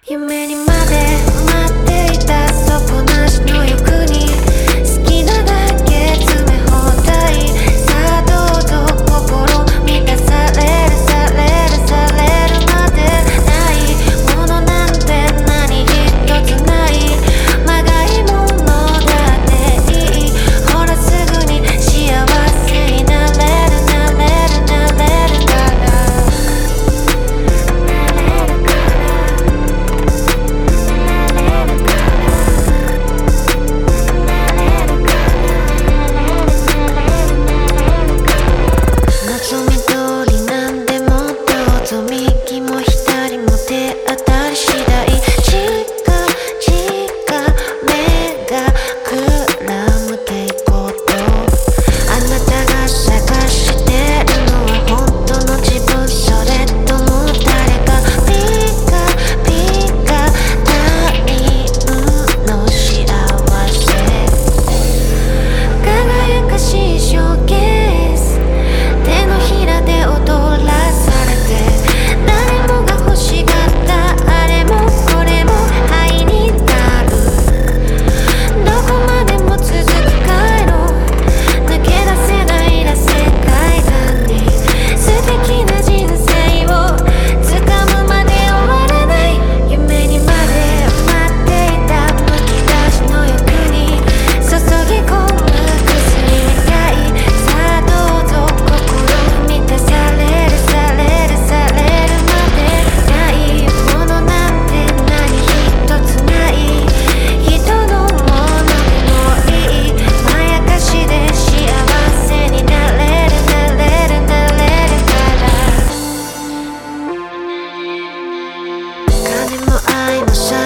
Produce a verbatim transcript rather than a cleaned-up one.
夢にまで待っていた底なしの欲に好きなだけ詰め放題。さあどうぞ心満たされるされるされるまでないものなんて何一つない。まがいものだっていい。ほらすぐに幸せになれるなれるなれるから望み通りなんでもどうぞ右も左も手当たり次第近近目がくらむていこうと。あなたが探してるのは本当の自分それとも誰かピカピカ他人の幸せ輝かしいショーケース手のひらで踊らされて誰もが欲しがったあれもこれも愛になる。どこまでも続く回路抜け出せないら世界観に素敵な人生を掴むまで終わらない夢にまで待っていたむき出しの欲に注ぎ込む薬みたい。さあどうぞ心満たされるされるされるまでないものなんて何一つない。人のものでもいい。まやかしで幸せになれるなれるなれるから金も愛もさ